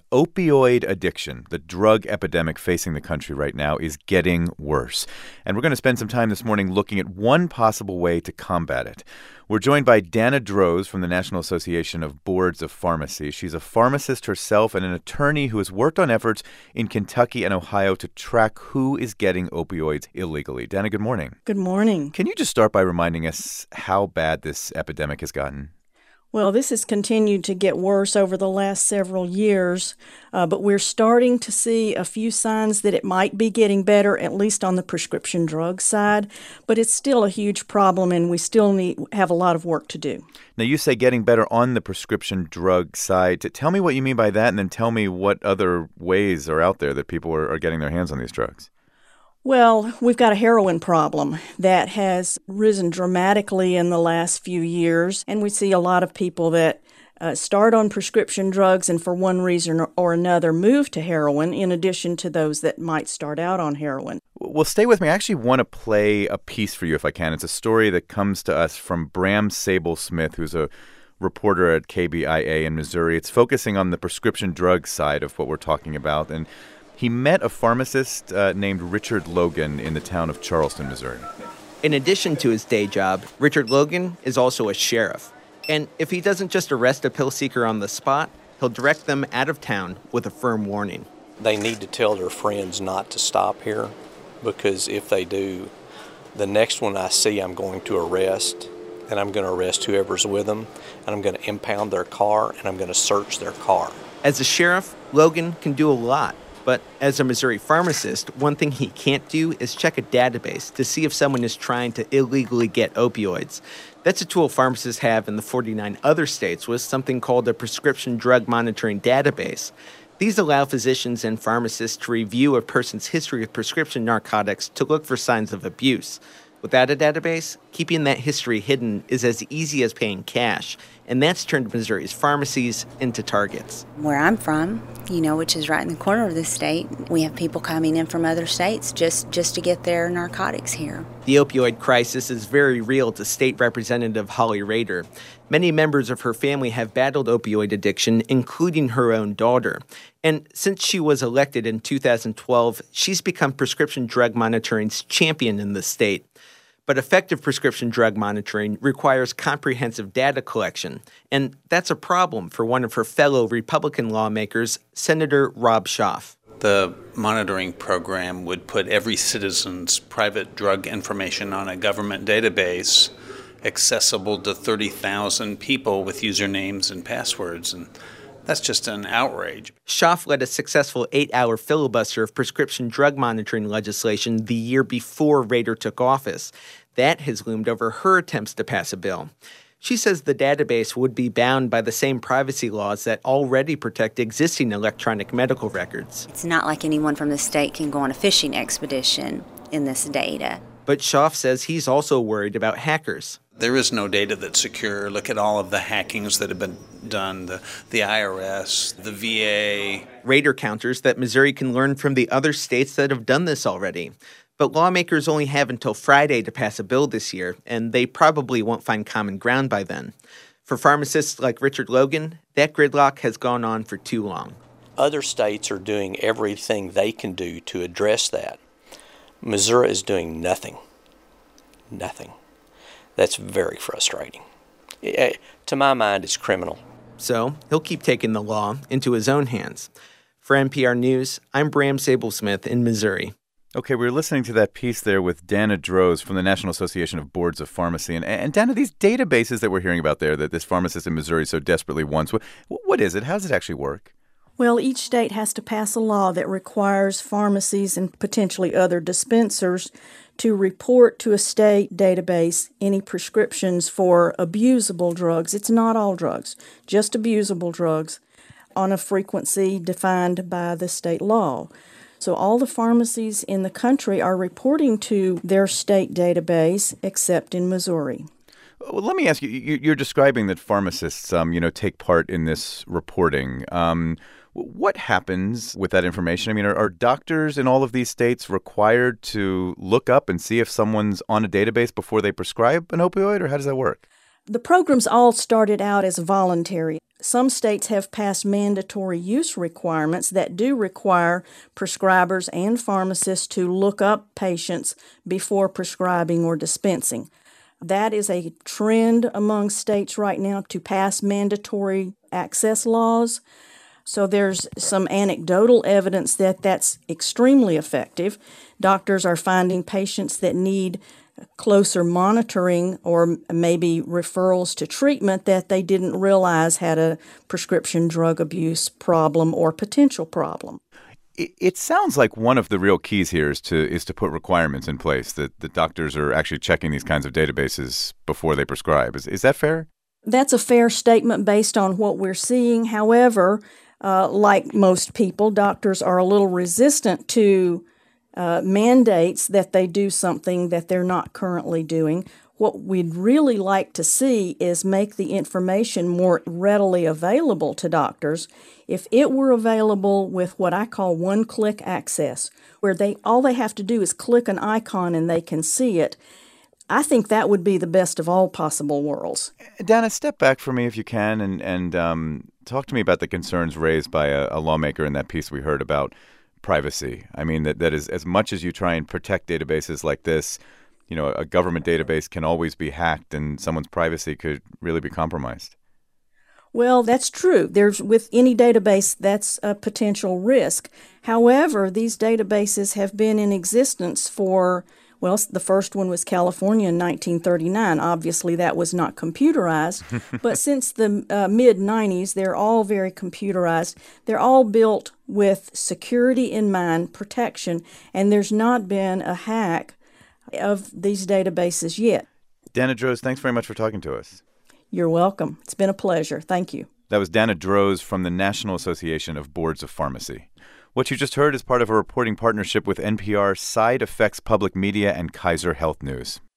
opioid addiction, the drug epidemic facing the country right now, is getting worse. And we're going to spend some time this morning looking at one possible way to combat it. We're joined by Dana Droz from the National Association of Boards of Pharmacy. She's a pharmacist herself and an attorney who has worked on efforts in Kentucky and Ohio to track who is getting opioids illegally. Dana, good morning. Good morning. Can you just start by reminding us how bad this epidemic has gotten? Well, this has continued to get worse over the last several years, but we're starting to see a few signs that it might be getting better, at least on the prescription drug side. But it's still a huge problem, and we still have a lot of work to do. Now, you say getting better on the prescription drug side. Tell me what you mean by that, and then tell me what other ways are out there that people are getting their hands on these drugs. Well, we've got a heroin problem that has risen dramatically in the last few years, and we see a lot of people that start on prescription drugs and for one reason or another move to heroin, in addition to those that might start out on heroin. Well, stay with me. I actually want to play a piece for you if I can. It's a story that comes to us from Bram Sable-Smith, who's a reporter at KBIA in Missouri. It's focusing on the prescription drug side of what we're talking about, and he met a pharmacist named Richard Logan in the town of Charleston, Missouri. In addition to his day job, Richard Logan is also a sheriff. And if he doesn't just arrest a pill seeker on the spot, he'll direct them out of town with a firm warning. They need to tell their friends not to stop here, because if they do, the next one I see I'm going to arrest, and I'm going to arrest whoever's with them, and I'm going to impound their car, and I'm going to search their car. As a sheriff, Logan can do a lot. But as a Missouri pharmacist, one thing he can't do is check a database to see if someone is trying to illegally get opioids. That's a tool pharmacists have in the 49 other states with something called a prescription drug monitoring database. These allow physicians and pharmacists to review a person's history of prescription narcotics to look for signs of abuse. Without a database, keeping that history hidden is as easy as paying cash, and that's turned Missouri's pharmacies into targets. Where I'm from, which is right in the corner of the state, we have people coming in from other states just to get their narcotics here. The opioid crisis is very real to State Representative Holly Rader. Many members of her family have battled opioid addiction, including her own daughter. And since she was elected in 2012, she's become prescription drug monitoring's champion in the state. But effective prescription drug monitoring requires comprehensive data collection, and that's a problem for one of her fellow Republican lawmakers, Senator Rob Schaaf. The monitoring program would put every citizen's private drug information on a government database accessible to 30,000 people with usernames and passwords, and that's just an outrage. Schaaf led a successful 8-hour filibuster of prescription drug monitoring legislation the year before Rader took office. That has loomed over her attempts to pass a bill. She says the database would be bound by the same privacy laws that already protect existing electronic medical records. It's not like anyone from the state can go on a fishing expedition in this data. But Schaaf says he's also worried about hackers. There is no data that's secure. Look at all of the hackings that have been done, the IRS, the VA. Rader counters that Missouri can learn from the other states that have done this already. But lawmakers only have until Friday to pass a bill this year, and they probably won't find common ground by then. For pharmacists like Richard Logan, that gridlock has gone on for too long. Other states are doing everything they can do to address that. Missouri is doing nothing. Nothing. That's very frustrating. To my mind, it's criminal. So he'll keep taking the law into his own hands. For NPR News, I'm Bram Sable-Smith in Missouri. Okay, we were listening to that piece there with Dana Droz from the National Association of Boards of Pharmacy. And Dana, these databases that we're hearing about there that this pharmacist in Missouri so desperately wants, what is it? How does it actually work? Well, each state has to pass a law that requires pharmacies and potentially other dispensers to report to a state database any prescriptions for abusable drugs. It's not all drugs, just abusable drugs on a frequency defined by the state law. So all the pharmacies in the country are reporting to their state database, except in Missouri. Well, let me ask you, you're describing that pharmacists, take part in this reporting. What happens with that information? I mean, are doctors in all of these states required to look up and see if someone's on a database before they prescribe an opioid, or how does that work? The programs all started out as voluntary. some states have passed mandatory use requirements that do require prescribers and pharmacists to look up patients before prescribing or dispensing. That is a trend among states right now to pass mandatory access laws. So there's some anecdotal evidence that that's extremely effective. Doctors are finding patients that need closer monitoring or maybe referrals to treatment that they didn't realize had a prescription drug abuse problem or potential problem. It sounds like one of the real keys here is to put requirements in place that the doctors are actually checking these kinds of databases before they prescribe. Is that fair? That's a fair statement based on what we're seeing. However, like most people, doctors are a little resistant to mandates that they do something that they're not currently doing. What we'd really like to see is make the information more readily available to doctors. If it were available with what I call one-click access, where all they have to do is click an icon and they can see it, I think that would be the best of all possible worlds. Dana, step back for me if you can and talk to me about the concerns raised by a lawmaker in that piece we heard about privacy. I mean, that is, as much as you try and protect databases like this, you know, a government database can always be hacked and someone's privacy could really be compromised. Well, that's true. With any database, that's a potential risk. However, these databases have been in existence for, well, the first one was California in 1939. Obviously, that was not computerized. But since the mid-90s, they're all very computerized. They're all built with security in mind, protection, and there's not been a hack of these databases yet. Dana Droz, thanks very much for talking to us. You're welcome. It's been a pleasure. Thank you. That was Dana Droz from the National Association of Boards of Pharmacy. What you just heard is part of a reporting partnership with NPR, Side Effects Public Media, and Kaiser Health News.